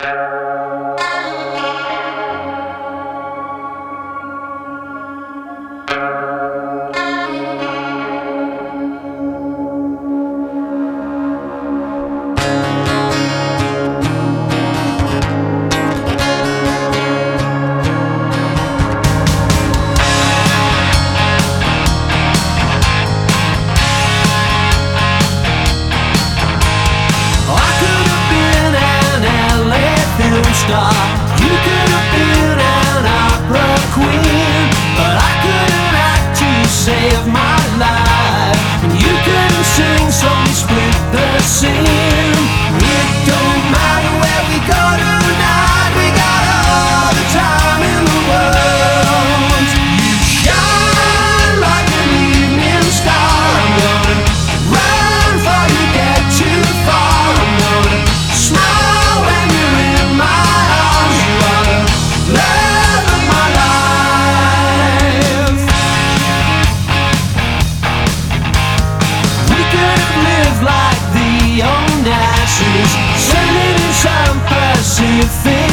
Star. You could have been an opera queen, but I couldn't act to save my life. And you couldn't sing, so we split the scene. It don't matter where we go tonight, we got all the time in the world. You shine like an evening star. I'm gonna run before you get too far. I'm gonna smile when you're in my love of my life. We could have lived like the Onassis, sailing in some Pacific